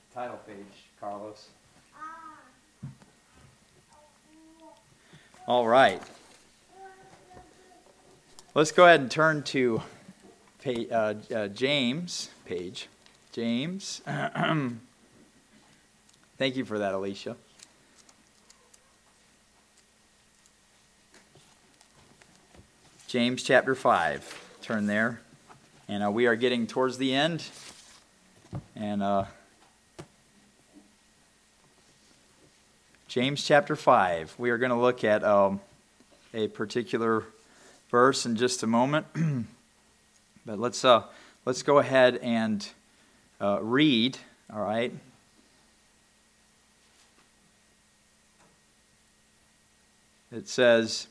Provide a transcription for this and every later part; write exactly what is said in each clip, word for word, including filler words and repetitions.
title page, Carlos. All right. Let's go ahead and turn to page, uh, uh, James page. James. Thank you for that, Alicia. James chapter five. Turn there. And uh, we are getting towards the end. And uh, James chapter five. We are going to look at um, a particular verse in just a moment. But let's uh, let's go ahead and uh, read, all right? It says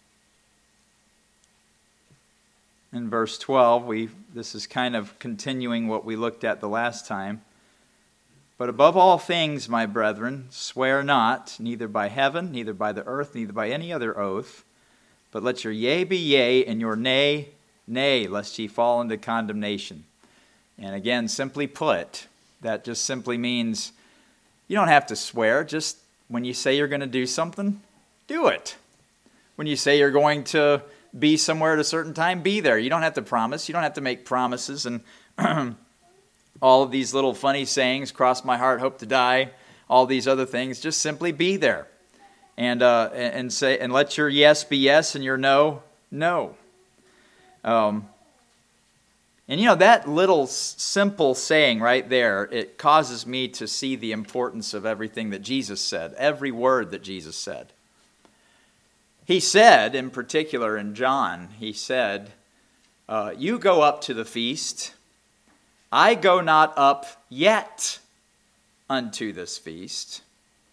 in verse twelve, we this is kind of continuing what we looked at the last time. But above all things, my brethren, swear not, neither by heaven, neither by the earth, neither by any other oath, but let your yea be yea, and your nay, nay, lest ye fall into condemnation. And again, simply put, that just simply means you don't have to swear. Just when you say you're going to do something, do it. When you say you're going to be somewhere at a certain time, be there. You don't have to promise. You don't have to make promises and all of these little funny sayings, cross my heart, hope to die, all these other things. Just simply be there. And uh, and say and let your yes be yes and your no, no. Um, and you know, that little simple saying right there, it causes me to see the importance of everything that Jesus said, every word that Jesus said. He said, in particular in John, he said, uh, you go up to the feast, I go not up yet unto this feast.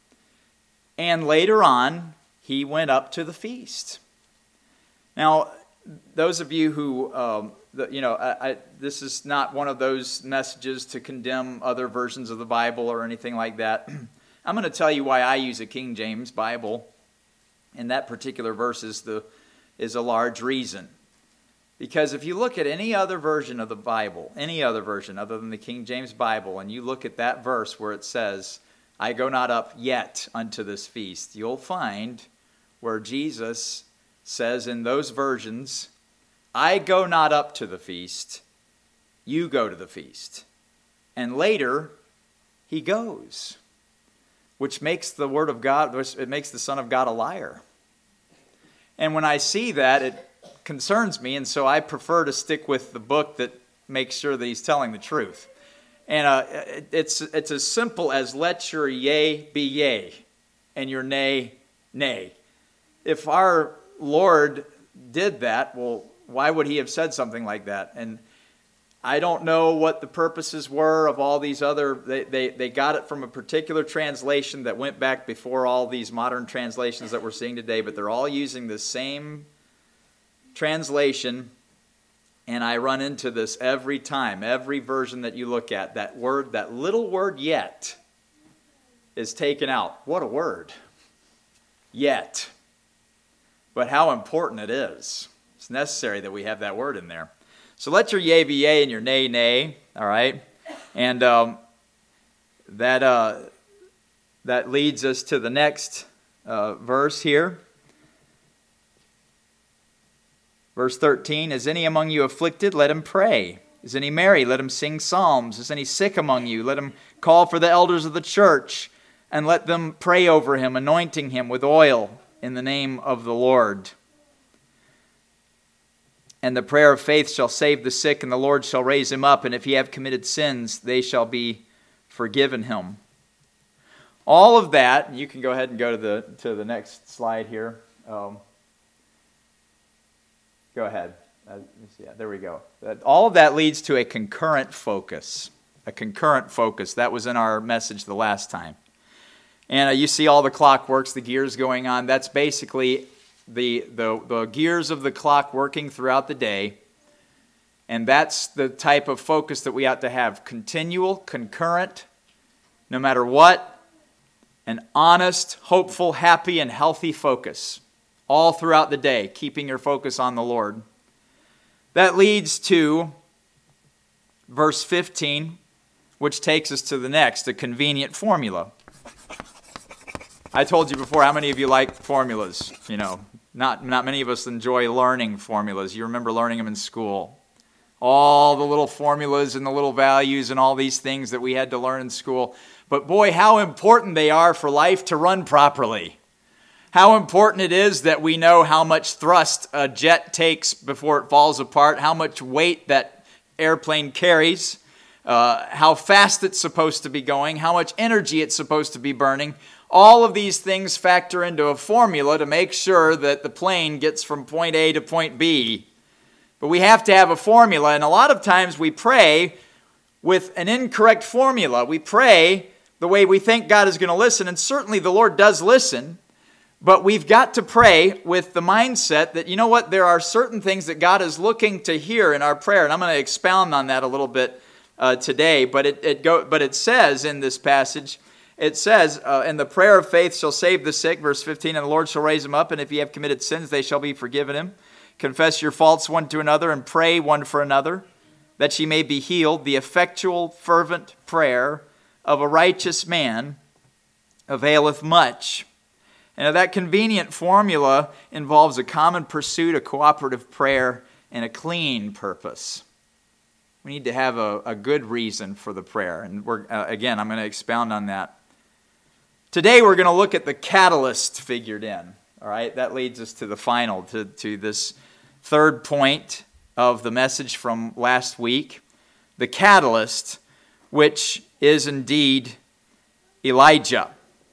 And later on, he went up to the feast. Now, those of you who, um, the, you know, I, I, this is not one of those messages to condemn other versions of the Bible or anything like that. I'm going to tell you why I use a King James Bible. And that particular verse is, the, is a large reason. Because if you look at any other version of the Bible, any other version other than the King James Bible, and you look at that verse where it says, I go not up yet unto this feast, you'll find where Jesus says in those versions, I go not up to the feast, you go to the feast. And later, he goes, which makes the Word of God, it makes the Son of God a liar. And when I see that, it concerns me, and so I prefer to stick with the book that makes sure that he's telling the truth. And uh, it's it's as simple as let your yea be yea, and your nay, nay. If our Lord did that, well, why would he have said something like that? And I don't know what the purposes were of all these other, they, they, they got it from a particular translation that went back before all these modern translations that we're seeing today, but they're all using the same translation. And I run into this every time, every version that you look at, that word, that little word yet is taken out. What a word. Yet. But how important it is. It's necessary that we have that word in there. So let your yea be yea and your nay, nay, all right? And um, that, uh, that leads us to the next uh, verse here. Verse thirteen, is any among you afflicted? Let him pray. Is any merry? Let him sing psalms. Is any sick among you? Let him call for the elders of the church, and let them pray over him, anointing him with oil in the name of the Lord. And the prayer of faith shall save the sick, and the Lord shall raise him up. And if he have committed sins, they shall be forgiven him. All of that, you can go ahead and go to the to the next slide here. Um, go ahead. Uh, yeah, there we go. All of that leads to a concurrent focus. A concurrent focus. That was in our message the last time. And uh, you see all the clockworks, the gears going on. That's basically The, the the gears of the clock working throughout the day. And that's the type of focus that we ought to have. Continual, concurrent, no matter what, an honest, hopeful, happy, and healthy focus. All throughout the day, keeping your focus on the Lord. That leads to verse fifteen, which takes us to the next, a convenient formula. I told you before, how many of you like formulas? You know, not, not many of us enjoy learning formulas. You remember learning them in school. All the little formulas and the little values and all these things that we had to learn in school. But boy, how important they are for life to run properly. How important it is that we know how much thrust a jet takes before it falls apart, how much weight that airplane carries, uh, how fast it's supposed to be going, how much energy it's supposed to be burning. All of these things factor into a formula to make sure that the plane gets from point A to point B. But we have to have a formula, and a lot of times we pray with an incorrect formula. We pray the way we think God is going to listen, and certainly the Lord does listen, but we've got to pray with the mindset that, you know what, there are certain things that God is looking to hear in our prayer, and I'm going to expound on that a little bit uh, today, but it, it go, but it says in this passage, it says, uh, and the prayer of faith shall save the sick, verse fifteen, and the Lord shall raise him up, and if ye have committed sins, they shall be forgiven him. Confess your faults one to another, and pray one for another, that ye may be healed. The effectual, fervent prayer of a righteous man availeth much. And that convenient formula involves a common pursuit, a cooperative prayer, and a clean purpose. We need to have a, a good reason for the prayer. And we're, uh, again, I'm going to expound on that. Today we're going to look at the catalyst figured in. All right, that leads us to the final, to, to this third point of the message from last week. The catalyst, which is indeed Elijah.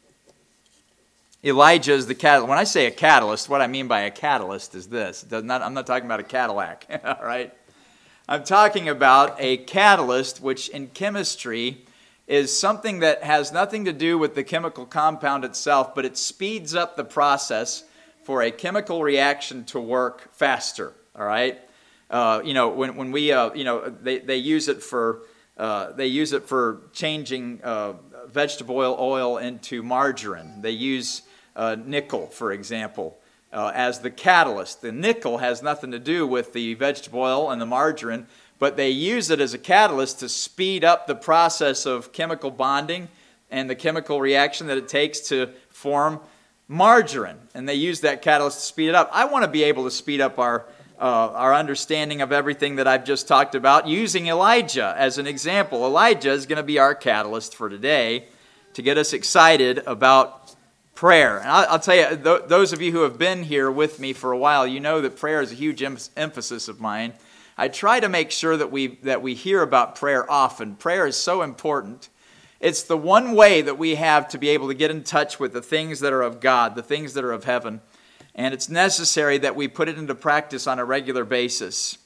Elijah is the catalyst. When I say a catalyst, what I mean by a catalyst is this. It does not, I'm not talking about a Cadillac, all right? I'm talking about a catalyst, which in chemistry is something that has nothing to do with the chemical compound itself, but it speeds up the process for a chemical reaction to work faster, all right? Uh, you know, when, when we, uh, you know, they, they use it for, uh, they use it for changing uh, vegetable oil, oil into margarine. They use uh, nickel, for example, uh, as the catalyst. The nickel has nothing to do with the vegetable oil and the margarine, but they use it as a catalyst to speed up the process of chemical bonding and the chemical reaction that it takes to form margarine. And they use that catalyst to speed it up. I want to be able to speed up our uh, our understanding of everything that I've just talked about using Elijah as an example. Elijah is going to be our catalyst for today to get us excited about prayer. And I'll, I'll tell you, th- those of you who have been here with me for a while, you know that prayer is a huge em- emphasis of mine. I try to make sure that we that we hear about prayer often. Prayer is so important. It's the one way that we have to be able to get in touch with the things that are of God, the things that are of heaven. And it's necessary that we put it into practice on a regular basis.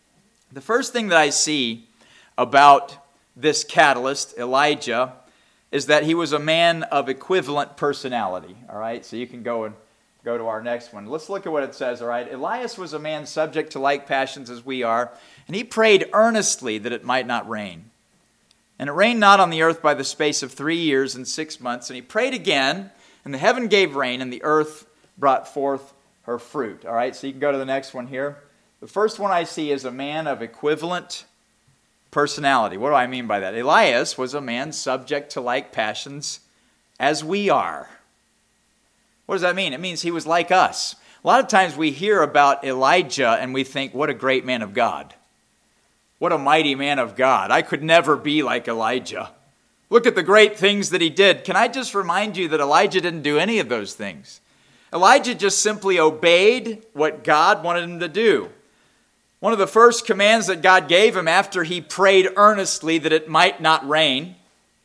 The first thing that I see about this catalyst, Elijah, is that he was a man of equivalent personality. All right, so you can go and go to our next one. Let's look at what it says, all right? Elias was a man subject to like passions as we are, and he prayed earnestly that it might not rain. And it rained not on the earth by the space of three years and six months. And he prayed again, and the heaven gave rain, and the earth brought forth her fruit. All right, so you can go to the next one here. The first one I see is a man of equivalent personality. What do I mean by that? Elias was a man subject to like passions as we are. What does that mean? It means he was like us. A lot of times we hear about Elijah and we think, what a great man of God. What a mighty man of God. I could never be like Elijah. Look at the great things that he did. Can I just remind you that Elijah didn't do any of those things? Elijah just simply obeyed what God wanted him to do. One of the first commands that God gave him after he prayed earnestly that it might not rain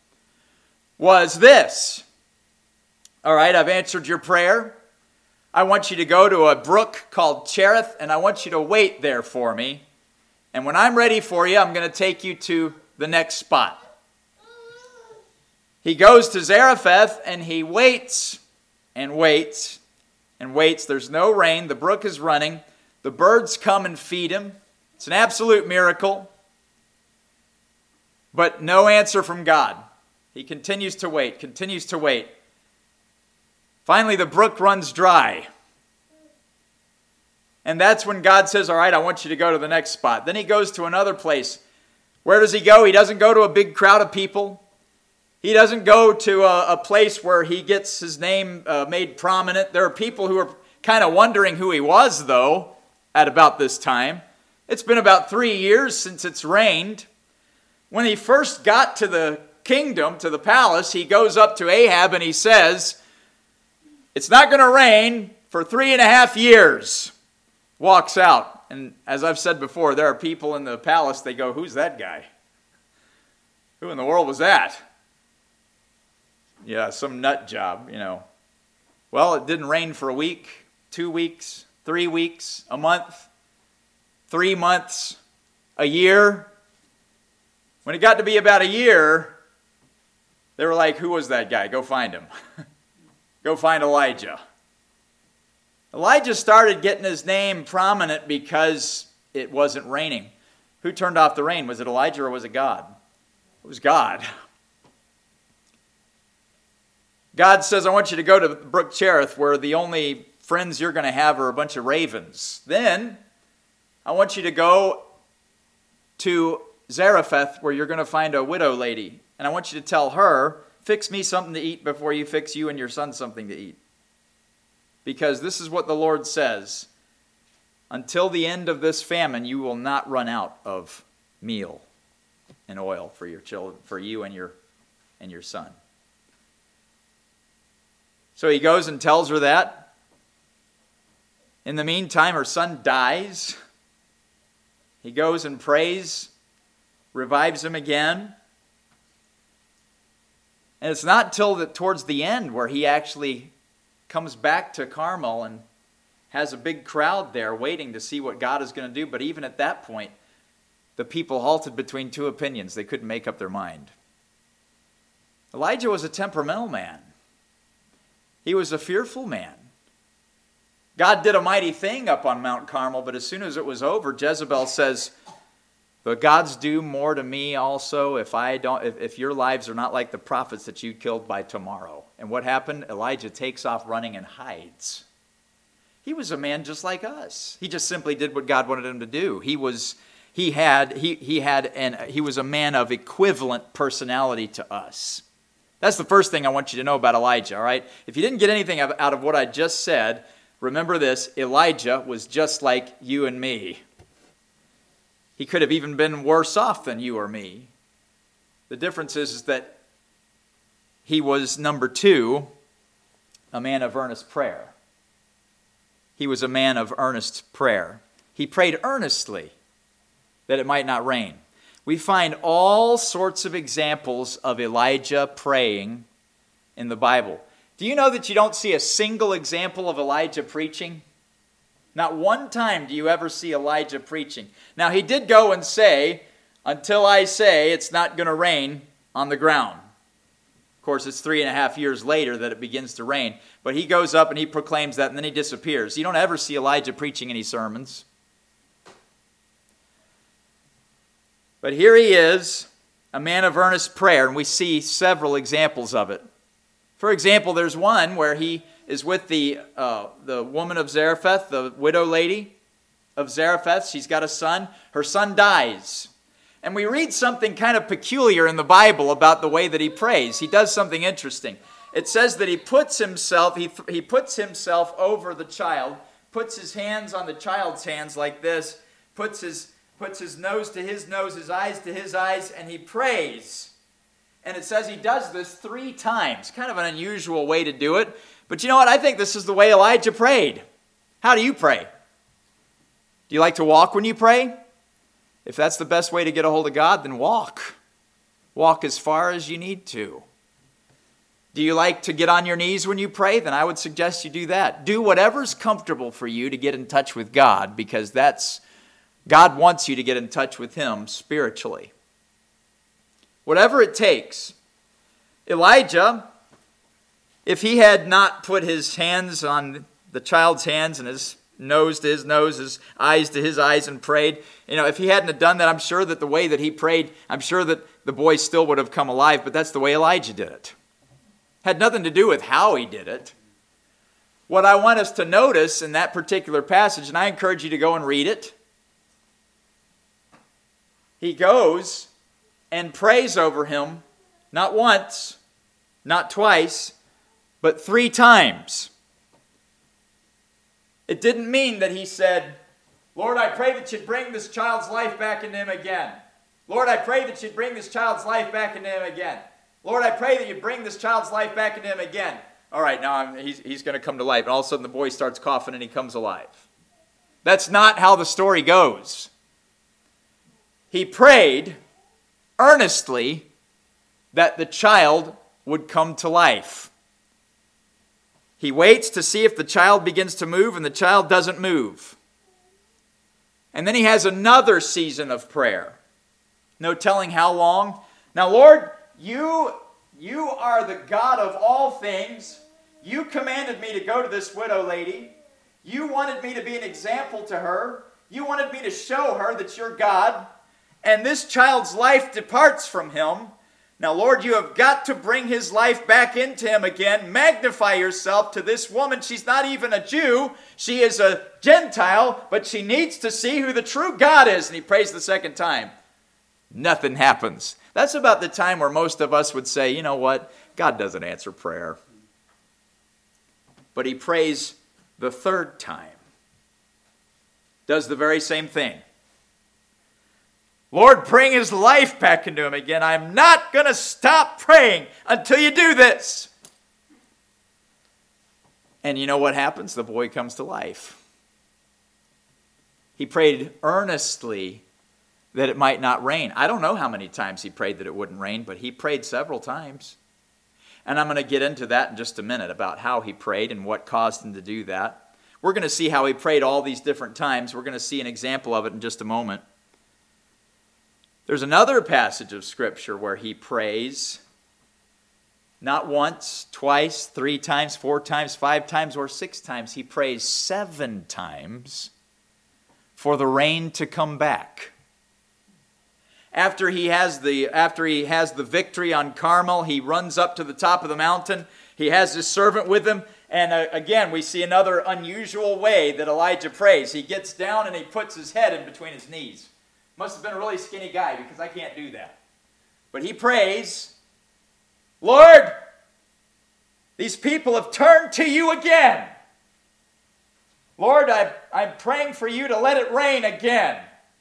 was this. All right, I've answered your prayer. I want you to go to a brook called Cherith, and I want you to wait there for me. And when I'm ready for you, I'm going to take you to the next spot. He goes to Zarephath, and he waits and waits and waits. There's no rain. The brook is running. The birds come and feed him. It's an absolute miracle. But no answer from God. He continues to wait, continues to wait. Finally, the brook runs dry. And that's when God says, all right, I want you to go to the next spot. Then he goes to another place Where does he go? He doesn't go to a big crowd of people. He doesn't go to a, a place where he gets his name uh, made prominent. There are people who are kind of wondering who he was, though, at about this time. It's been about three years since it's rained. When he first got to the kingdom, to the palace, he goes up to Ahab and he says, "It's not going to rain for three and a half years." Walks out. And as I've said before, there are people in the palace, they go, "Who's that guy? Who in the world was that?" Yeah, some nut job, you know. Well, it didn't rain for a week, two weeks, three weeks, a month, three months, a year. When it got to be about a year, they were like, "Who was that guy? Go find him." Go find Elijah. Elijah started getting his name prominent because it wasn't raining. Who turned off the rain? Was it Elijah or was it God? It was God. God says, "I want you to go to Brook Cherith, where the only friends you're going to have are a bunch of ravens. Then I want you to go to Zarephath, where you're going to find a widow lady. And I want you to tell her, 'Fix me something to eat before you fix you and your son something to eat.' Because this is what the Lord says, until the end of this famine, you will not run out of meal and oil for your children, for you and your and your son." So he goes and tells her that. In the meantime, her son dies. He goes and prays, revives him again. And it's not until the, towards the end where he actually comes back to Carmel and has a big crowd there waiting to see what God is going to do. But even at that point, the people halted between two opinions. They couldn't make up their mind. Elijah was a temperamental man. He was a fearful man. God did a mighty thing up on Mount Carmel, but as soon as it was over, Jezebel says, "The gods do more to me also if I don't, if, if your lives are not like the prophets that you killed by tomorrow." And what happened? Elijah takes off running and hides. He was a man just like us. He just simply did what God wanted him to do. He was, he had, he he had, and he was a man of equivalent personality to us. That's the first thing I want you to know about Elijah, all right? If you didn't get anything out of what I just said, remember this: Elijah was just like you and me. He could have even been worse off than you or me. The difference is, is that he was, number two, a man of earnest prayer. He was a man of earnest prayer. He prayed earnestly that it might not rain. We find all sorts of examples of Elijah praying in the Bible. Do you know that you don't see a single example of Elijah preaching? Not one time do you ever see Elijah preaching. Now, he did go and say, "Until I say it's not going to rain on the ground." Of course, it's three and a half years later that it begins to rain. But he goes up and he proclaims that, and then he disappears. You don't ever see Elijah preaching any sermons. But here he is, a man of earnest prayer, and we see several examples of it. For example, there's one where he is with the uh, the woman of Zarephath, the widow lady of Zarephath. She's got a son. Her son dies. And we read something kind of peculiar in the Bible about the way that he prays. He does something interesting. It says that he puts himself, he, he puts himself over the child, puts his hands on the child's hands like this, puts his, puts his nose to his nose, his eyes to his eyes, and he prays. And it says he does this three times. Kind of an unusual way to do it. But you know what? I think this is the way Elijah prayed. How do you pray? Do you like to walk when you pray? If that's the best way to get a hold of God, then walk. Walk as far as you need to. Do you like to get on your knees when you pray? Then I would suggest you do that. Do whatever's comfortable for you to get in touch with God, because that's God wants you to get in touch with Him spiritually. Whatever it takes. Elijah, if he had not put his hands on the child's hands and his nose to his nose, his eyes to his eyes and prayed, you know, if he hadn't have done that, I'm sure that the way that he prayed, I'm sure that the boy still would have come alive, but that's the way Elijah did it. Had nothing to do with how he did it. What I want us to notice in that particular passage, and I encourage you to go and read it, he goes and prays over him, not once, not twice, but three times. It didn't mean that he said, Lord, I pray that you'd bring this child's life back into him again. Lord, I pray that you'd bring this child's life back into him again. Lord, I pray that you'd bring this child's life back into him again. All right, now I'm, he's, he's going to come to life. And all of a sudden the boy starts coughing and he comes alive. That's not how the story goes. He prayed earnestly that the child would come to life. He waits to see if the child begins to move, and the child doesn't move. And then he has another season of prayer. No telling how long. Now, Lord, you, you are the God of all things. You commanded me to go to this widow lady. You wanted me to be an example to her. You wanted me to show her that you're God. And this child's life departs from him. Now, Lord, you have got to bring his life back into him again. Magnify yourself to this woman. She's not even a Jew. She is a Gentile, but she needs to see who the true God is. And he prays the second time. Nothing happens. That's about the time where most of us would say, you know what? God doesn't answer prayer. But he prays the third time. Does the very same thing. Lord, bring his life back into him again. I'm not going to stop praying until you do this. And you know what happens? The boy comes to life. He prayed earnestly that it might not rain. I don't know how many times he prayed that it wouldn't rain, but he prayed several times. And I'm going to get into that in just a minute about how he prayed and what caused him to do that. We're going to see how he prayed all these different times. We're going to see an example of it in just a moment. There's another passage of Scripture where he prays not once, twice, three times, four times, five times, or six times. He prays seven times for the rain to come back. After he has the, after he has the victory on Carmel, he runs up to the top of the mountain. He has his servant with him. And uh, again, we see another unusual way that Elijah prays. He gets down and he puts his head in between his knees. Must have been a really skinny guy because I can't do that. But he prays, Lord, these people have turned to you again. Lord, I, I'm praying for you to let it rain again.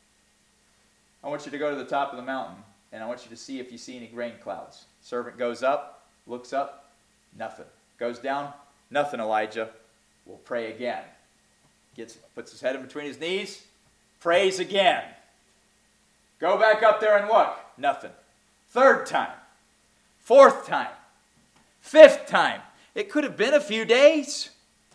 I want you to go to the top of the mountain, and I want you to see if you see any rain clouds. Servant goes up, looks up, nothing. Goes down, nothing, Elijah. We'll pray again. Gets, puts his head in between his knees, prays again. Go back up there and look. Nothing. Third time. Fourth time. Fifth time. It could have been a few days.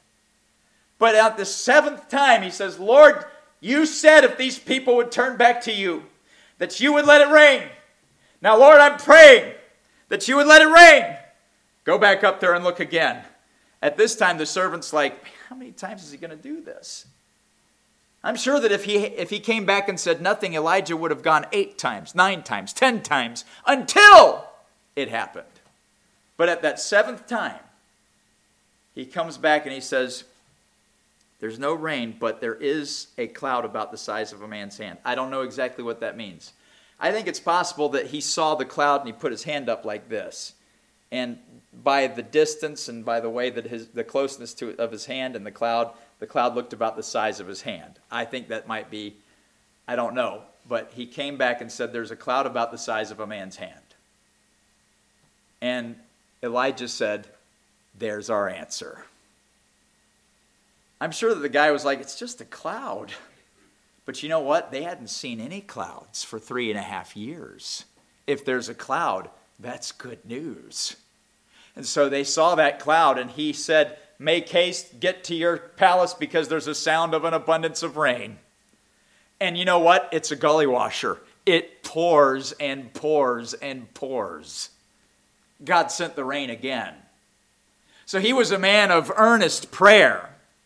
But at the seventh time, he says, Lord, you said if these people would turn back to you, that you would let it rain. Now, Lord, I'm praying that you would let it rain. Go back up there and look again. At this time, the servant's like, how many times is he going to do this? I'm sure that if he if he came back and said nothing, Elijah would have gone eight times, nine times, ten times, until it happened. But at that seventh time, he comes back and he says, there's no rain, but there is a cloud about the size of a man's hand. I don't know exactly what that means. I think it's possible that he saw the cloud and he put his hand up like this. And by the distance and by the way that his the closeness to of his hand and the cloud, the cloud looked about the size of his hand. I think that might be, I don't know. But he came back and said there's a cloud about the size of a man's hand. And Elijah said, there's our answer. I'm sure that the guy was like, it's just a cloud. But you know what? They hadn't seen any clouds for three and a half years. If there's a cloud, that's good news. And so they saw that cloud, and he said, make haste, get to your palace, because there's a sound of an abundance of rain. And you know what? It's a gully washer. It pours and pours and pours. God sent the rain again. So he was a man of earnest prayer.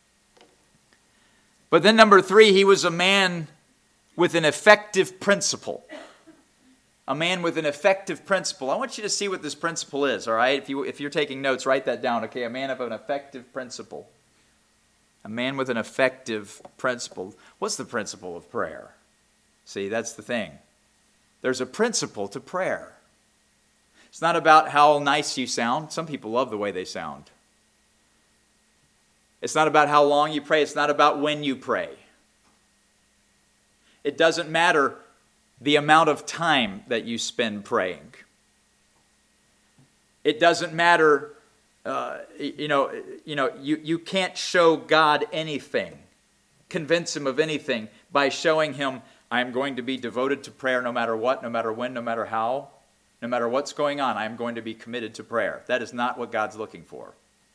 But then number three, he was a man with an effective principle. A man with an effective principle. I want you to see what this principle is, all right? If, you, if you're taking notes, write that down, okay? A man of an effective principle. A man with an effective principle. What's the principle of prayer? See, that's the thing. There's a principle to prayer. It's not about how nice you sound. Some people love the way they sound. It's not about how long you pray. It's not about when you pray. It doesn't matter the amount of time that you spend praying. It doesn't matter, uh, you know, you know, you, you can't show God anything, convince him of anything by showing him, I'm going to be devoted to prayer no matter what, no matter when, no matter how, no matter what's going on, I'm going to be committed to prayer. That is not what God's looking for.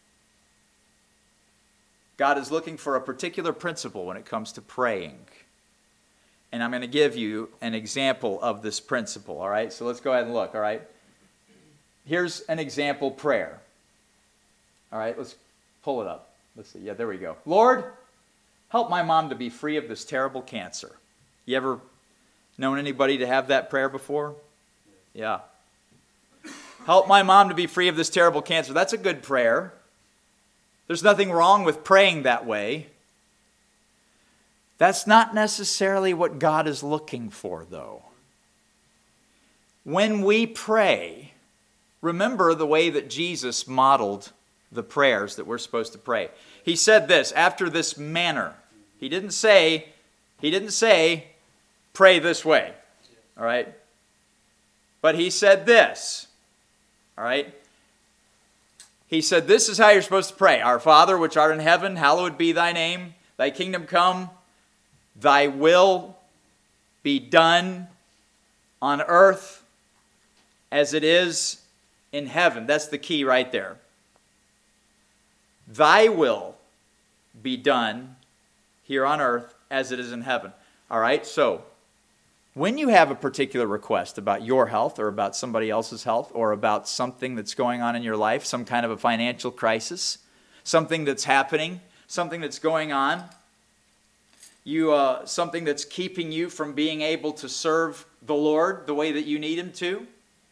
God is looking for a particular principle when it comes to praying. And I'm going to give you an example of this principle, all right? So let's go ahead and look, all right? Here's an example prayer. All right, let's pull it up. Let's see. Yeah, there we go. Lord, help my mom to be free of this terrible cancer. You ever known anybody to have that prayer before? Yeah. Help my mom to be free of this terrible cancer. That's a good prayer. There's nothing wrong with praying that way. That's not necessarily what God is looking for, though. When we pray, remember the way that Jesus modeled the prayers that we're supposed to pray. He said this, after this manner. He didn't say, he didn't say, pray this way. All right? But he said this. All right? He said, this is how you're supposed to pray. Our Father, which art in heaven, hallowed be thy name. Thy kingdom come. Thy will be done on earth as it is in heaven. That's the key right there. Thy will be done here on earth as it is in heaven. All right, so when you have a particular request about your health or about somebody else's health or about something that's going on in your life, some kind of a financial crisis, something that's happening, something that's going on, you uh, something that's keeping you from being able to serve the Lord the way that you need him to.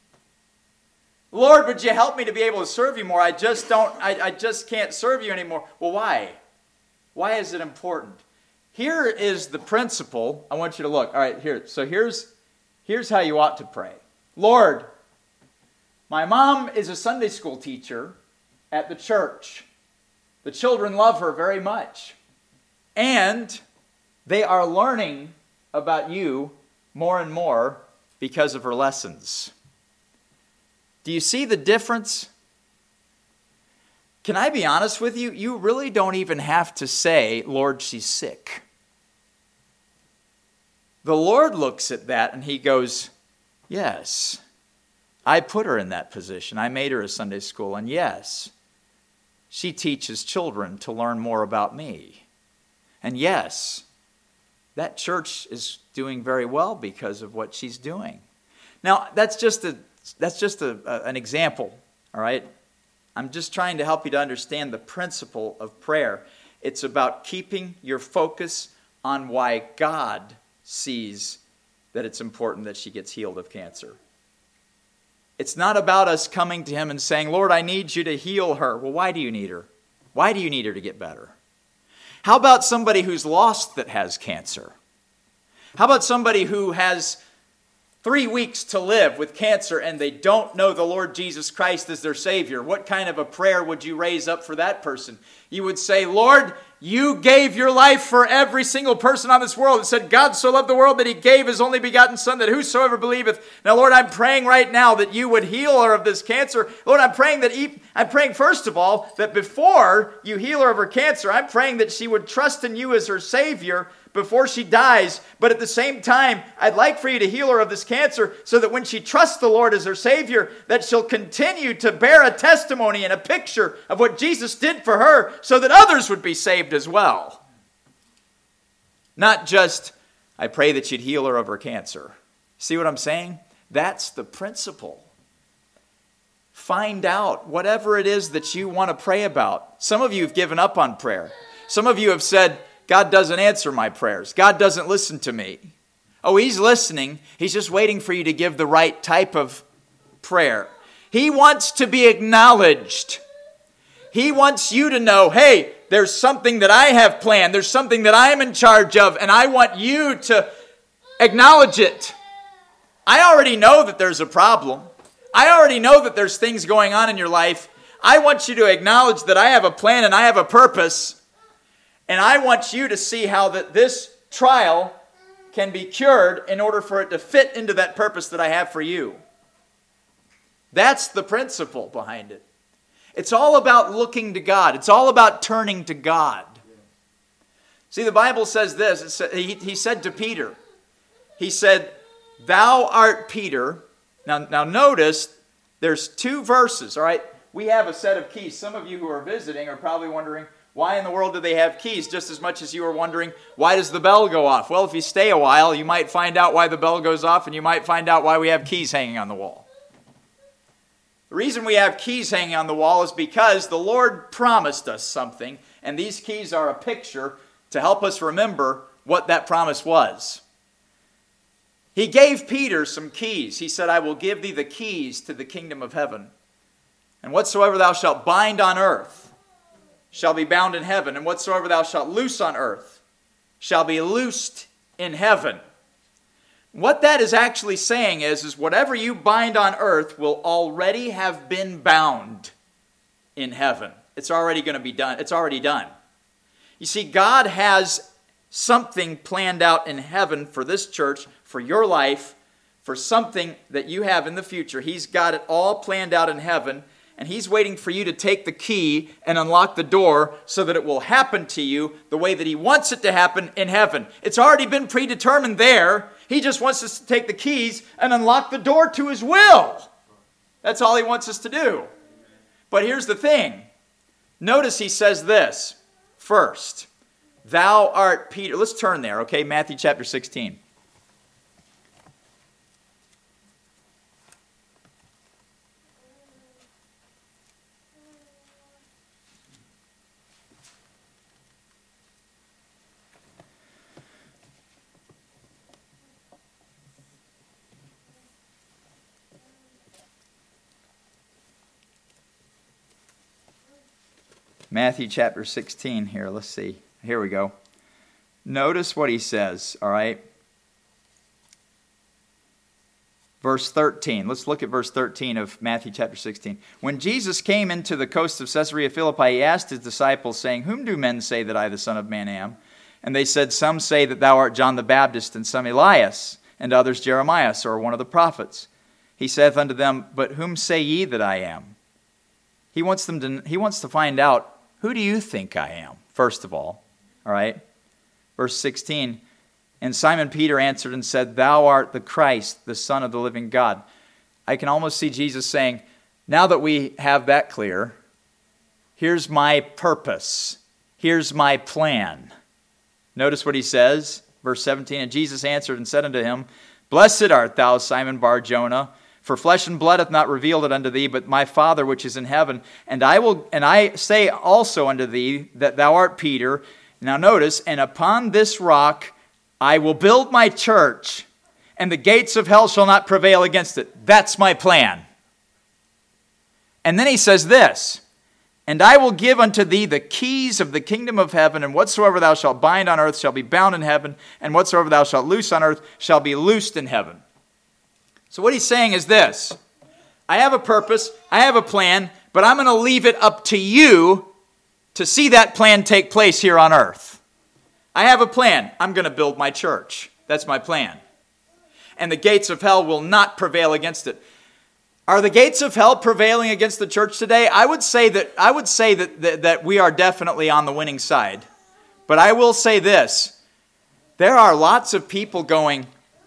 Lord, would you help me to be able to serve you more? I just don't, I, I just can't serve you anymore. Well, why? Why is it important? Here is the principle. I want you to look. All right, here. So here's, here's how you ought to pray. Lord, my mom is a Sunday school teacher at the church. The children love her very much. And they are learning about you more and more because of her lessons. Do you see the difference? Can I be honest with you? You really don't even have to say, Lord, she's sick. The Lord looks at that and he goes, yes, I put her in that position. I made her a Sunday school, and yes, she teaches children to learn more about me. And yes, that church is doing very well because of what she's doing. Now, that's just a that's just a, a, an example, all right? I'm just trying to help you to understand the principle of prayer. It's about keeping your focus on why God sees that it's important that she gets healed of cancer. It's not about us coming to him and saying, Lord, I need you to heal her. Well, why do you need her? Why do you need her to get better? How about somebody who's lost that has cancer? How about somebody who has three weeks to live with cancer and they don't know the Lord Jesus Christ as their Savior? What kind of a prayer would you raise up for that person? You would say, Lord, you gave your life for every single person on this world. It said, God so loved the world that he gave his only begotten Son, that whosoever believeth. Now, Lord, I'm praying right now that you would heal her of this cancer. Lord, I'm praying that, he, I'm praying first of all, that before you heal her of her cancer, I'm praying that she would trust in you as her Savior before she dies. But at the same time, I'd like for you to heal her of this cancer so that when she trusts the Lord as her Savior, that she'll continue to bear a testimony and a picture of what Jesus did for her so that others would be saved as well. Not just, I pray that you'd heal her of her cancer. See what I'm saying? That's the principle. Find out whatever it is that you want to pray about. Some of you have given up on prayer. Some of you have said, God doesn't answer my prayers. God doesn't listen to me. Oh, he's listening. He's just waiting for you to give the right type of prayer. He wants to be acknowledged. He wants you to know, hey, there's something that I have planned. There's something that I'm in charge of, and I want you to acknowledge it. I already know that there's a problem. I already know that there's things going on in your life. I want you to acknowledge that I have a plan and I have a purpose. And I want you to see how that this trial can be cured in order for it to fit into that purpose that I have for you. That's the principle behind it. It's all about looking to God. It's all about turning to God. See, the Bible says this. It said, he, he said to Peter, he said, thou art Peter. Now, now notice, there's two verses, all right? We have a set of keys. Some of you who are visiting are probably wondering, why in the world do they have keys? Just as much as you are wondering, why does the bell go off? Well, if you stay a while, you might find out why the bell goes off, and you might find out why we have keys hanging on the wall. The reason we have keys hanging on the wall is because the Lord promised us something, and these keys are a picture to help us remember what that promise was. He gave Peter some keys. He said, I will give thee the keys to the kingdom of heaven. And whatsoever thou shalt bind on earth shall be bound in heaven, and whatsoever thou shalt loose on earth shall be loosed in heaven. What that is actually saying is, is whatever you bind on earth will already have been bound in heaven. It's already going to be done. It's already done. You see, God has something planned out in heaven for this church, for your life, for something that you have in the future. He's got it all planned out in heaven, and He's waiting for you to take the key and unlock the door so that it will happen to you the way that He wants it to happen in heaven. It's already been predetermined there. He just wants us to take the keys and unlock the door to His will. That's all He wants us to do. But here's the thing. Notice He says this first. Thou art Peter. Let's turn there, okay? Matthew chapter sixteen. Matthew chapter sixteen here. Let's see. Here we go. Notice what he says, all right? Verse thirteen. Let's look at verse thirteen of Matthew chapter sixteen. When Jesus came into the coast of Caesarea Philippi, He asked His disciples, saying, Whom do men say that I, the Son of Man, am? And they said, Some say that thou art John the Baptist, and some Elias, and others Jeremiah, or one of the prophets. He saith unto them, But whom say ye that I am? He wants them to, he wants to find out, who do you think I am, first of all? All right? Verse sixteen, And Simon Peter answered and said, Thou art the Christ, the Son of the living God. I can almost see Jesus saying, now that we have that clear, here's my purpose. Here's my plan. Notice what he says, verse seventeen, And Jesus answered and said unto him, Blessed art thou, Simon Bar-Jonah, for flesh and blood hath not revealed it unto thee, but my Father which is in heaven. And I will, and I say also unto thee that thou art Peter. Now notice, and upon this rock I will build my church, and the gates of hell shall not prevail against it. That's my plan. And then he says this, And I will give unto thee the keys of the kingdom of heaven, and whatsoever thou shalt bind on earth shall be bound in heaven, and whatsoever thou shalt loose on earth shall be loosed in heaven. So what he's saying is this. I have a purpose, I have a plan, but I'm going to leave it up to you to see that plan take place here on earth. I have a plan. I'm going to build my church. That's my plan. And the gates of hell will not prevail against it. Are the gates of hell prevailing against the church today? I would say that I would say that, that, that we are definitely on the winning side. But I will say this. There are lots of people going,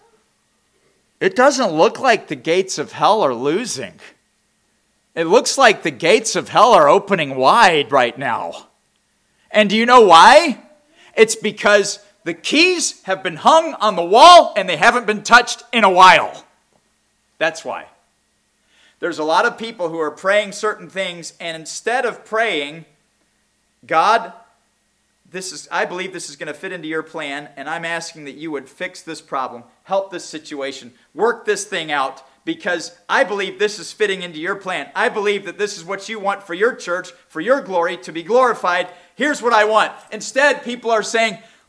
it doesn't look like the gates of hell are losing. It looks like the gates of hell are opening wide right now. And do you know why? It's because the keys have been hung on the wall and they haven't been touched in a while. That's why. There's a lot of people who are praying certain things, and instead of praying, God, this is, I believe this is going to fit into your plan, and I'm asking that you would fix this problem, help this situation, work this thing out, because I believe this is fitting into your plan. I believe that this is what you want for your church, for your glory, to be glorified. Here's what I want. Instead, people are saying,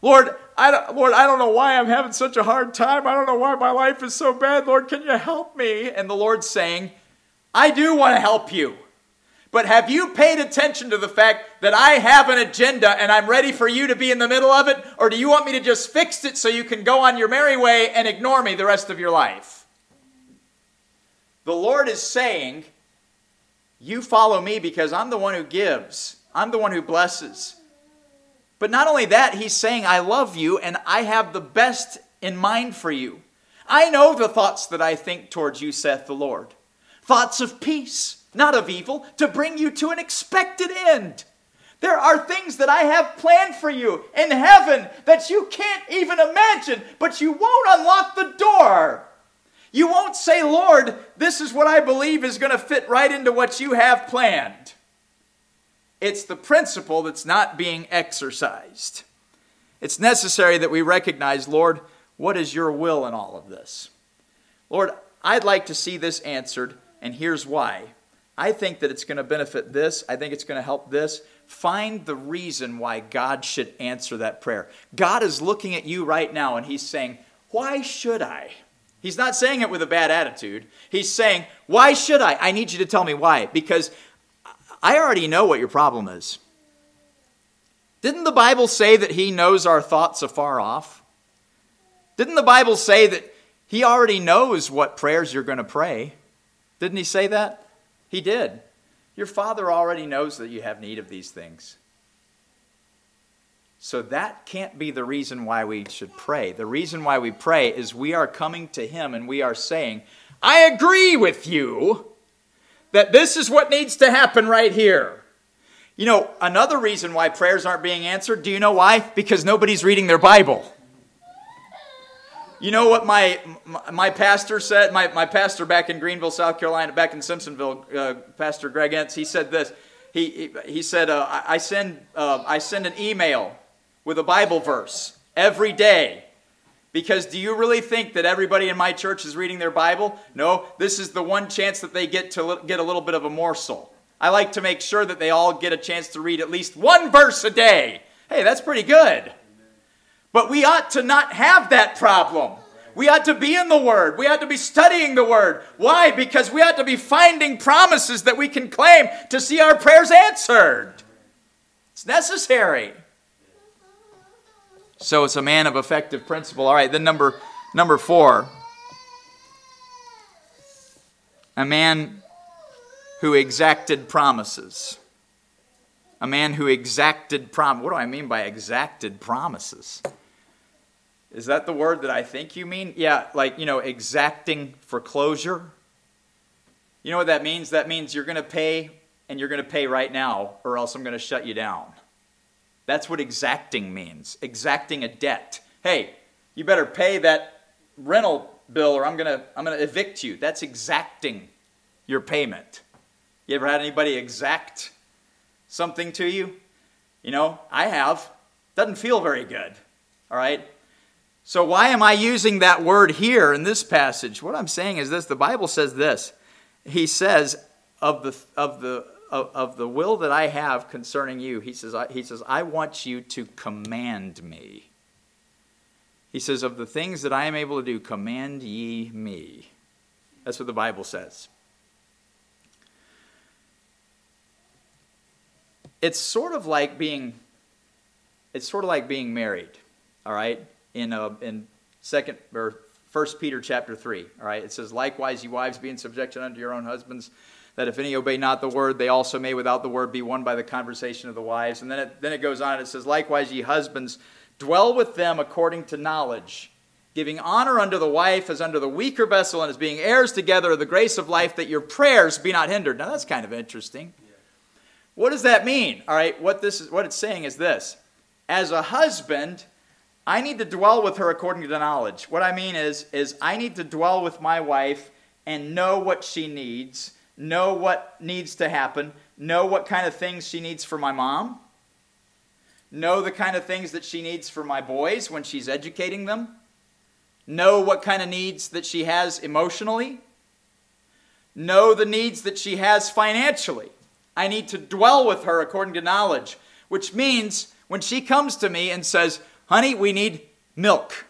Lord, I don't, Lord, I don't know why I'm having such a hard time. I don't know why my life is so bad. Lord, can you help me? And the Lord's saying, I do want to help you. But have you paid attention to the fact that I have an agenda and I'm ready for you to be in the middle of it? Or do you want me to just fix it so you can go on your merry way and ignore me the rest of your life? The Lord is saying, you follow me because I'm the one who gives. I'm the one who blesses. But not only that, he's saying, I love you and I have the best in mind for you. I know the thoughts that I think towards you, saith the Lord. Thoughts of peace, not of evil, to bring you to an expected end. There are things that I have planned for you in heaven that you can't even imagine, but you won't unlock the door. You won't say, Lord, this is what I believe is going to fit right into what you have planned. It's the principle that's not being exercised. It's necessary that we recognize, Lord, what is your will in all of this? Lord, I'd like to see this answered, and here's why. I think that it's going to benefit this. I think it's going to help this. Find the reason why God should answer that prayer. God is looking at you right now, and he's saying, why should I? He's not saying it with a bad attitude. He's saying, why should I? I need you to tell me why. Because I already know what your problem is. Didn't the Bible say that he knows our thoughts afar off? Didn't the Bible say that he already knows what prayers you're going to pray? Didn't he say that? He did. Your Father already knows that you have need of these things. So that can't be the reason why we should pray. The reason why we pray is we are coming to him and we are saying, I agree with you that this is what needs to happen right here. You know, another reason why prayers aren't being answered, do you know why? Because nobody's reading their Bible. You know what my my pastor said, my, my pastor back in Greenville, South Carolina, back in Simpsonville, uh, Pastor Greg Entz, he said this. He he, he said, uh, I, I send uh, I send an email with a Bible verse every day. Because do you really think that everybody in my church is reading their Bible? No, this is the one chance that they get to get a little bit of a morsel. I like to make sure that they all get a chance to read at least one verse a day. Hey, that's pretty good. But we ought to not have that problem. We ought to be in the Word. We ought to be studying the Word. Why? Because we ought to be finding promises that we can claim to see our prayers answered. It's necessary. So it's a man of effective principle. All right, then number, number four. A man who exacted promises. A man who exacted prom. What do I mean by exacted promises? Is that the word that I think you mean? Yeah, like, you know, exacting foreclosure. You know what that means? That means you're going to pay, and you're going to pay right now, or else I'm going to shut you down. That's what exacting means. Exacting a debt. Hey, you better pay that rental bill or I'm going to I'm going to evict you. That's exacting your payment. You ever had anybody exact something to you? You know, I have. Doesn't feel very good. All right? So why am I using that word here in this passage? What I'm saying is this. The Bible says this. He says of the of the Of, of the will that I have concerning you, he says, I, he says, I want you to command me. He says, of the things that I am able to do, command ye me. That's what the Bible says. It's sort of like being, it's sort of like being married, all right? In a, in second or First Peter chapter three, all right? It says, likewise, ye wives, be in subjection unto your own husbands, that if any obey not the word, they also may without the word be won by the conversation of the wives. And then it, then it goes on and it says, likewise, ye husbands, dwell with them according to knowledge, giving honor unto the wife as unto the weaker vessel, and as being heirs together of the grace of life, that your prayers be not hindered. Now that's kind of interesting. What does that mean? All right, what this is, what it's saying is this. As a husband, I need to dwell with her according to knowledge. What I mean is, is I need to dwell with my wife and know what she needs, know what needs to happen, know what kind of things she needs for my mom, know the kind of things that she needs for my boys when she's educating them, know what kind of needs that she has emotionally, know the needs that she has financially. I need to dwell with her according to knowledge, which means when she comes to me and says, honey, we need milk.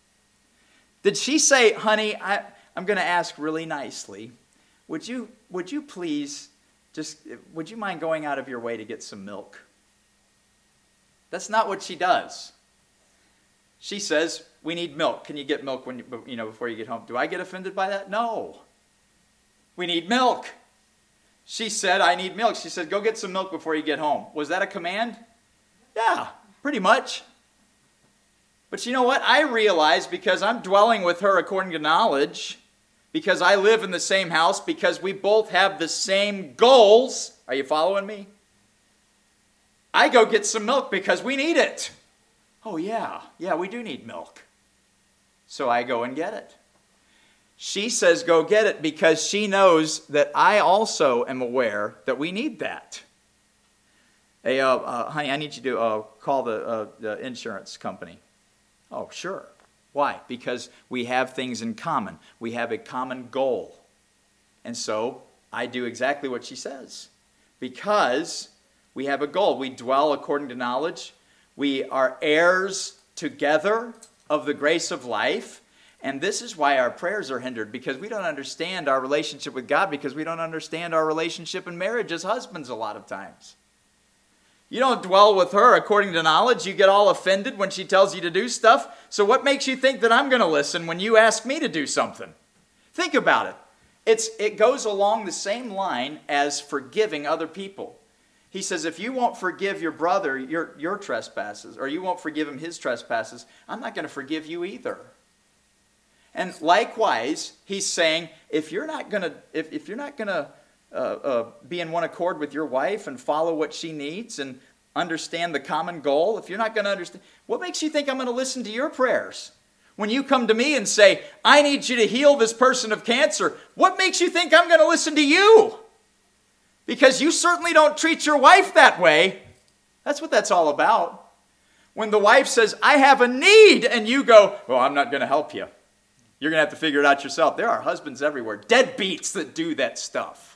Did she say, honey, I, I'm going to ask really nicely, would you, would you please just, would you mind going out of your way to get some milk? That's not what she does. She says, we need milk. Can you get milk when you, you know, before you get home? Do I get offended by that? No. We need milk. She said, I need milk. She said, go get some milk before you get home. Was that a command? Yeah, pretty much. But you know what? I realize because I'm dwelling with her according to knowledge, because I live in the same house, because we both have the same goals. Are you following me? I go get some milk because we need it. Oh yeah, yeah, we do need milk. So I go and get it. She says go get it because she knows that I also am aware that we need that. Hey, uh, uh, honey, I need you to uh, call the, uh, the insurance company. Oh, sure. Why? Because we have things in common. We have a common goal. And so I do exactly what she says. Because we have a goal. We dwell according to knowledge. We are heirs together of the grace of life. And this is why our prayers are hindered, because we don't understand our relationship with God, because we don't understand our relationship in marriage as husbands a lot of times. You don't dwell with her according to knowledge. You get all offended when she tells you to do stuff. So what makes you think that I'm going to listen when you ask me to do something? Think about it. It's, it goes along the same line as forgiving other people. He says, if you won't forgive your brother your, your trespasses, or you won't forgive him his trespasses, I'm not going to forgive you either. And likewise, he's saying, if you're not going to, if, if you're not going to uh, uh, be in one accord with your wife and follow what she needs and understand the common goal, if you're not going to understand, what makes you think I'm going to listen to your prayers? When you come to me and say, I need you to heal this person of cancer, what makes you think I'm going to listen to you? Because you certainly don't treat your wife that way. That's what that's all about. When the wife says, I have a need, and you go, well, I'm not going to help you. You're going to have to figure it out yourself. There are husbands everywhere, deadbeats that do that stuff.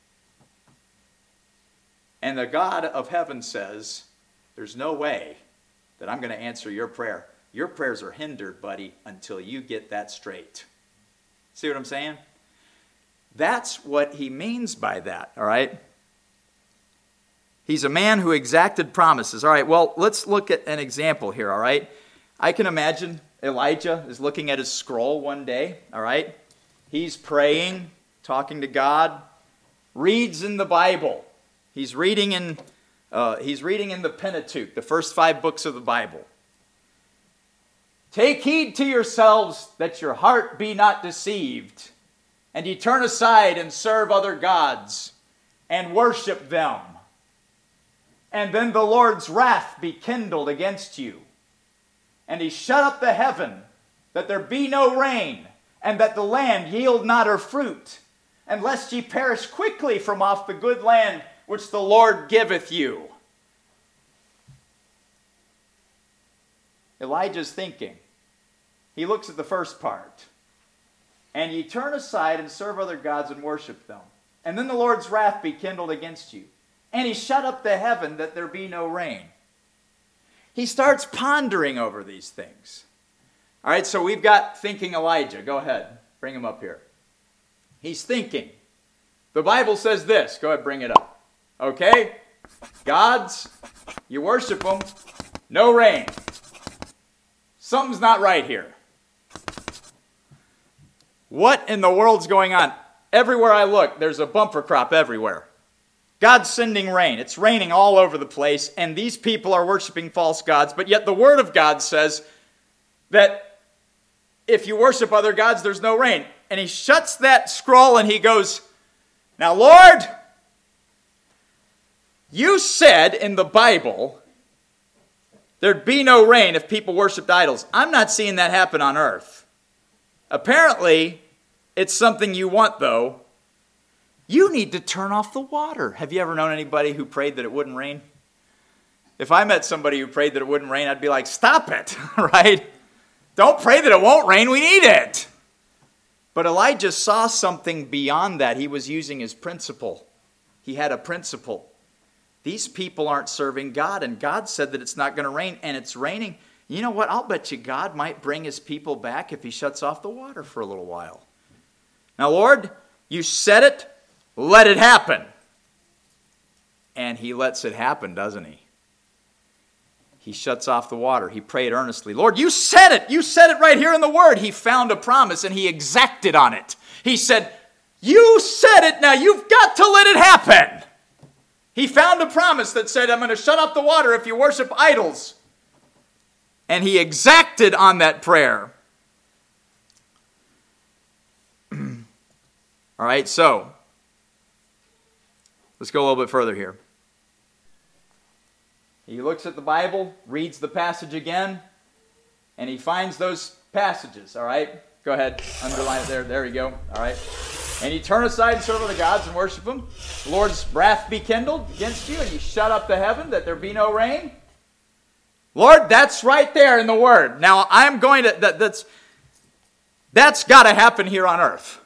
And the God of heaven says, there's no way that I'm going to answer your prayer. Your prayers are hindered, buddy, until you get that straight. See what I'm saying? That's what he means by that, all right? He's a man who exacted promises. All right, well, let's look at an example here, all right? I can imagine Elijah is looking at his scroll one day, all right? He's praying, talking to God, reads in the Bible. He's reading in, uh, he's reading in the Pentateuch, the first five books of the Bible. Take heed to yourselves that your heart be not deceived, and ye turn aside and serve other gods, and worship them. And then the Lord's wrath be kindled against you. And he shut up the heaven, that there be no rain, and that the land yield not her fruit, and lest ye perish quickly from off the good land which the Lord giveth you. Elijah's thinking. He looks at the first part. And ye turn aside and serve other gods and worship them. And then the Lord's wrath be kindled against you. And he shut up the heaven that there be no rain. He starts pondering over these things. All right, so we've got thinking Elijah. Go ahead. Bring him up here. He's thinking. The Bible says this. Go ahead, bring it up. Okay? Gods, you worship them. No rain. Something's not right here. What in the world's going on? Everywhere I look, there's a bumper crop everywhere. God's sending rain. It's raining all over the place, and these people are worshiping false gods, but yet the Word of God says that if you worship other gods, there's no rain. And he shuts that scroll and he goes, now, Lord, you said in the Bible there'd be no rain if people worshiped idols. I'm not seeing that happen on earth. Apparently, it's something you want, though. You need to turn off the water. Have you ever known anybody who prayed that it wouldn't rain? If I met somebody who prayed that it wouldn't rain, I'd be like, stop it, right? Don't pray that it won't rain. We need it. But Elijah saw something beyond that. He was using his principle. He had a principle. These people aren't serving God, and God said that it's not going to rain, and it's raining. You know what? I'll bet you God might bring his people back if he shuts off the water for a little while. Now, Lord, you said it, let it happen. And he lets it happen, doesn't he? He shuts off the water. He prayed earnestly. Lord, you said it. You said it right here in the Word. He found a promise and he exacted on it. He said, you said it, now you've got to let it happen. He found a promise that said, I'm going to shut off the water if you worship idols. And he exacted on that prayer. All right, so let's go a little bit further here. He looks at the Bible, reads the passage again, and he finds those passages, all right? Go ahead, underline it there. There you go, all right? And you turn aside and serve other gods and worship them. The Lord's wrath be kindled against you, and you shut up the heaven that there be no rain. Lord, that's right there in the Word. Now, I'm going to, that, that's, that's got to happen here on earth.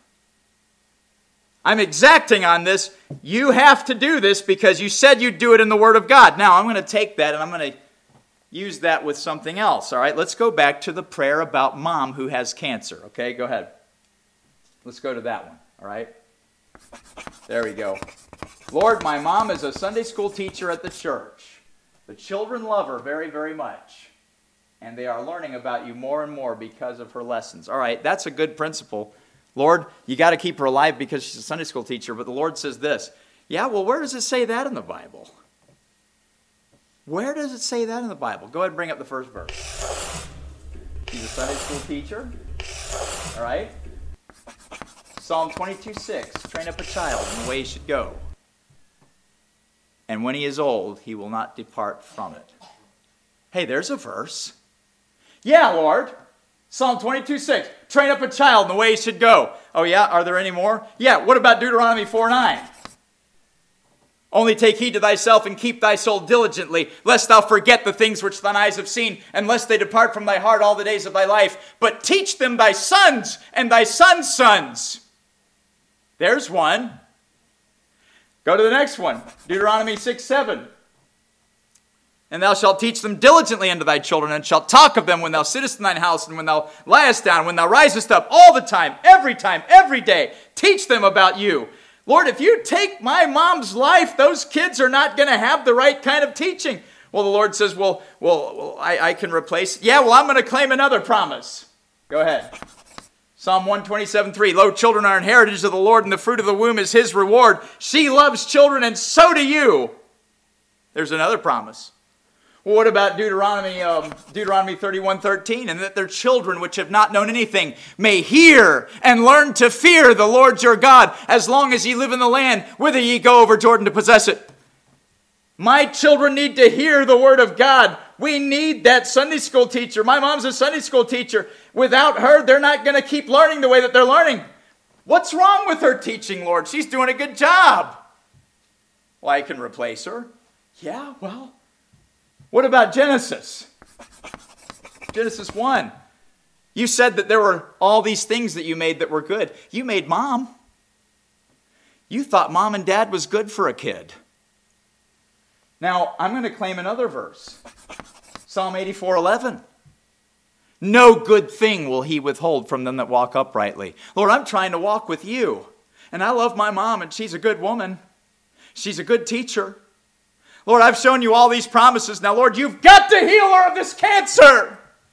I'm exacting on this. You have to do this because you said you'd do it in the Word of God. Now, I'm going to take that and I'm going to use that with something else. All right, let's go back to the prayer about mom who has cancer. Okay, go ahead. Let's go to that one. All right. There we go. Lord, my mom is a Sunday school teacher at the church. The children love her very, very much. And they are learning about you more and more because of her lessons. All right, that's a good principle. Lord, you got to keep her alive because she's a Sunday school teacher. But the Lord says this. Yeah, well, where does it say that in the Bible? Where does it say that in the Bible? Go ahead and bring up the first verse. She's a Sunday school teacher. All right. Psalm twenty-two six. Train up a child in the way he should go. And when he is old, he will not depart from it. Hey, there's a verse. Yeah, Lord. Psalm twenty-two six. Train up a child in the way he should go. Oh, yeah? Are there any more? Yeah, what about Deuteronomy four nine? Only take heed to thyself and keep thy soul diligently, lest thou forget the things which thine eyes have seen, and lest they depart from thy heart all the days of thy life. But teach them thy sons and thy sons' sons. There's one. Go to the next one. Deuteronomy six seven. And thou shalt teach them diligently unto thy children, and shalt talk of them when thou sittest in thine house, and when thou liest down, when thou risest up, all the time, every time, every day. Teach them about you. Lord, if you take my mom's life, those kids are not going to have the right kind of teaching. Well, the Lord says, well, well, well I, I can replace. Yeah, well, I'm going to claim another promise. Go ahead. Psalm one twenty-seven three. Lo, children are an heritage of the Lord, and the fruit of the womb is his reward. She loves children, and so do you. There's another promise. Well, what about Deuteronomy um, Deuteronomy thirty-one thirteen? And that their children, which have not known anything, may hear and learn to fear the Lord your God, as long as ye live in the land, whither ye go over Jordan to possess it. My children need to hear the word of God. We need that Sunday school teacher. My mom's a Sunday school teacher. Without her, they're not going to keep learning the way that they're learning. What's wrong with her teaching, Lord? She's doing a good job. Well, I can replace her. Yeah, well... What about Genesis? Genesis one. You said that there were all these things that you made that were good. You made mom. You thought mom and dad was good for a kid. Now, I'm going to claim another verse. Psalm eighty-four eleven. No good thing will he withhold from them that walk uprightly. Lord, I'm trying to walk with you. And I love my mom, and she's a good woman. She's a good teacher. Lord, I've shown you all these promises. Now, Lord, you've got to heal her of this cancer.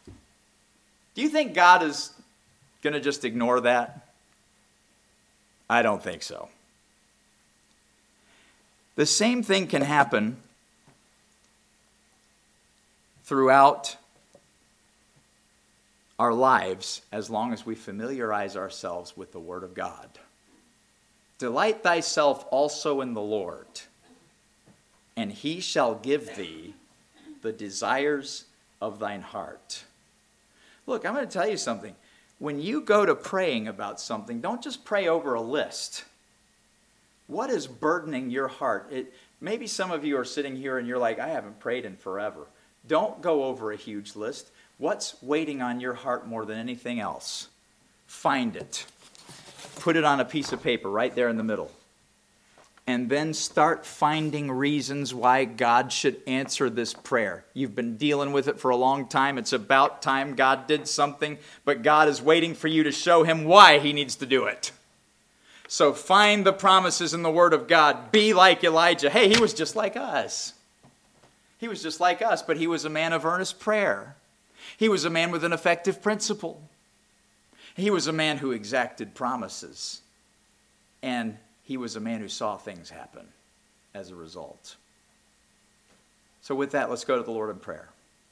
Do you think God is going to just ignore that? I don't think so. The same thing can happen throughout our lives as long as we familiarize ourselves with the Word of God. Delight thyself also in the Lord, and he shall give thee the desires of thine heart. Look, I'm going to tell you something. When you go to praying about something, don't just pray over a list. What is burdening your heart? It, maybe some of you are sitting here and you're like, I haven't prayed in forever. Don't go over a huge list. What's waiting on your heart more than anything else? Find it. Put it on a piece of paper right there in the middle. and then start finding reasons why God should answer this prayer. You've been dealing with it for a long time. It's about time God did something, but God is waiting for you to show him why he needs to do it. So find the promises in the Word of God. Be like Elijah. Hey, he was just like us. He was just like us, but he was a man of earnest prayer. He was a man with an effective principle. He was a man who exacted promises. And he was a man who saw things happen as a result. So with that, let's go to the Lord in prayer.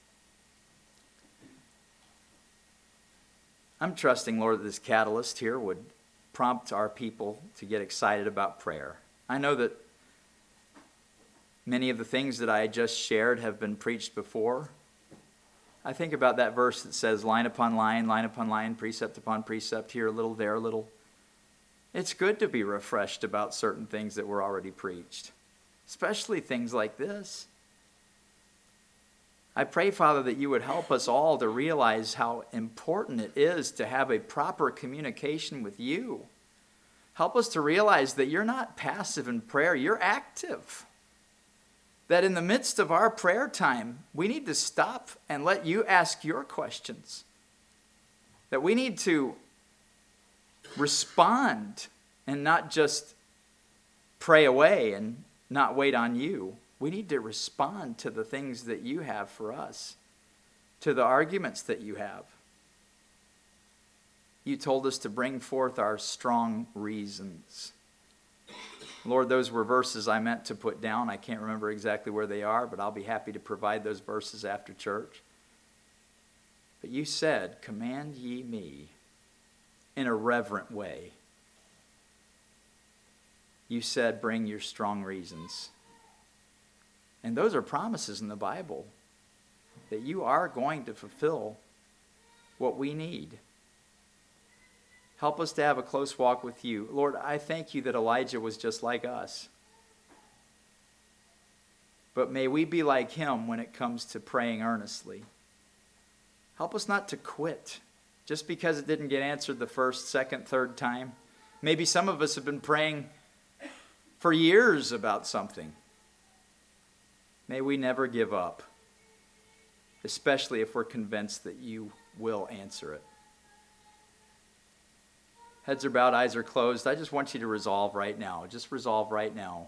I'm trusting, Lord, that this catalyst here would prompt our people to get excited about prayer. I know that many of the things that I just shared have been preached before. I think about that verse that says line upon line, line upon line, precept upon precept, here a little, there a little. It's good to be refreshed about certain things that were already preached, especially things like this. I pray, Father, that you would help us all to realize how important it is to have a proper communication with you. Help us to realize that you're not passive in prayer, you're active. That in the midst of our prayer time, we need to stop and let you ask your questions. That we need to respond and not just pray away and not wait on you. We need to respond to the things that you have for us, to the arguments that you have. You told us to bring forth our strong reasons. Lord, those were verses I meant to put down. I can't remember exactly where they are, but I'll be happy to provide those verses after church. But you said, command ye me in a reverent way. You said, bring your strong reasons. And those are promises in the Bible that you are going to fulfill what we need. Help us to have a close walk with you. Lord, I thank you that Elijah was just like us. But may we be like him when it comes to praying earnestly. Help us not to quit just because it didn't get answered the first, second, third time. Maybe some of us have been praying for years about something. May we never give up, especially if we're convinced that you will answer it. Heads are bowed, eyes are closed. I just want you to resolve right now, just resolve right now,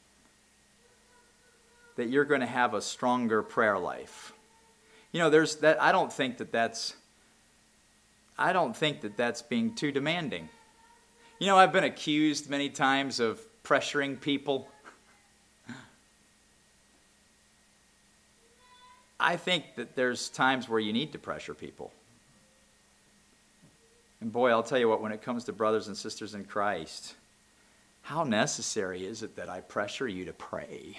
that you're going to have a stronger prayer life. You know, there's that. I don't think that that's, I don't think that that's being too demanding. You know, I've been accused many times of pressuring people. I think that there's times where you need to pressure people. And boy, I'll tell you what, when it comes to brothers and sisters in Christ, how necessary is it that I pressure you to pray?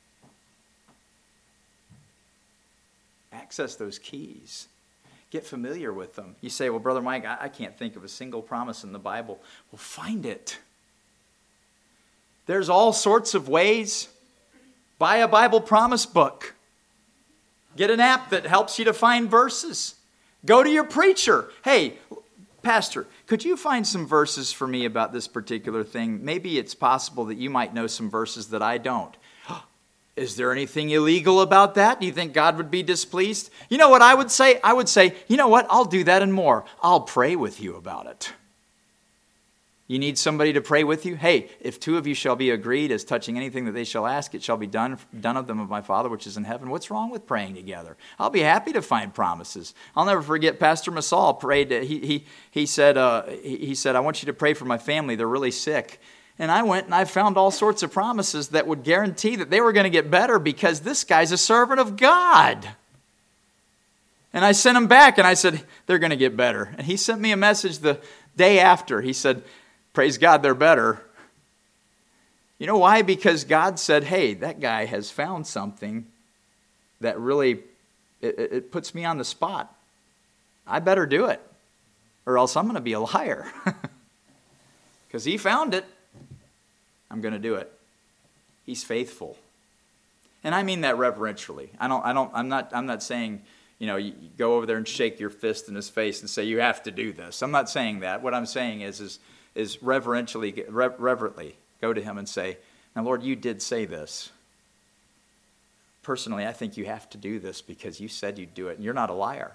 Access those keys. Get familiar with them. You say, well, Brother Mike, I, I can't think of a single promise in the Bible. Well, find it. There's all sorts of ways. Buy a Bible promise book. Get an app that helps you to find verses. Go to your preacher. Hey, Pastor, could you find some verses for me about this particular thing? Maybe it's possible that you might know some verses that I don't. Is there anything illegal about that? Do you think God would be displeased? You know what I would say? I would say, you know what? I'll do that and more. I'll pray with you about it. You need somebody to pray with you? Hey, if two of you shall be agreed as touching anything that they shall ask, it shall be done, done of them of my Father which is in heaven. What's wrong with praying together? I'll be happy to find promises. I'll never forget Pastor Masal prayed. He he he said uh, he, he said I want you to pray for my family. They're really sick. And I went and I found all sorts of promises that would guarantee that they were going to get better because this guy's a servant of God. And I sent him back and I said, they're going to get better. And he sent me a message the day after. He said, praise God, they're better. You know why? Because God said, hey, that guy has found something that really, it, it puts me on the spot. I better do it or else I'm going to be a liar. Because he found it. I'm going to do it. He's faithful. And I mean that reverentially. I don't, I don't, I'm not, I'm not saying, you know, you, you go over there and shake your fist in his face and say, you have to do this. I'm not saying that. What I'm saying is, is, is reverentially, reverently go to him and say, Now, Lord, you did say this. Personally, I think you have to do this because you said you'd do it, and you're not a liar.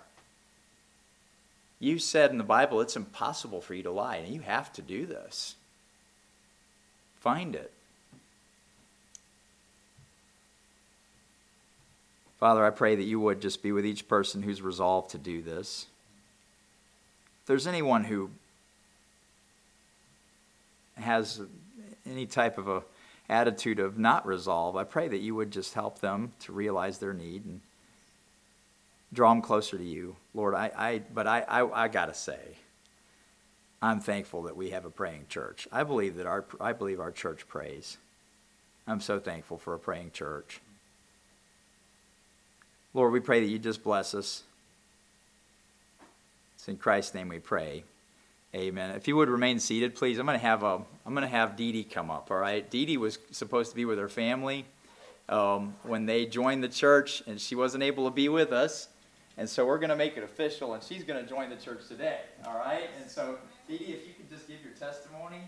You said in the Bible it's impossible for you to lie, and you have to do this. Find it. Father, I pray that you would just be with each person who's resolved to do this. If there's anyone who has any type of a attitude of not resolve, I pray that you would just help them to realize their need and draw them closer to you. Lord, I, I but I, I, I gotta say, I'm thankful that we have a praying church. I believe that our I believe our church prays. I'm so thankful for a praying church. Lord, we pray that you just bless us. It's in Christ's name we pray. Amen. If you would remain seated, please. I'm going to have a I'm going to have Dee Dee come up. All right. Dee Dee was supposed to be with her family um, when they joined the church, and she wasn't able to be with us. And so we're going to make it official, and she's going to join the church today. All right. And so, Dee Dee, if you could just give your testimony.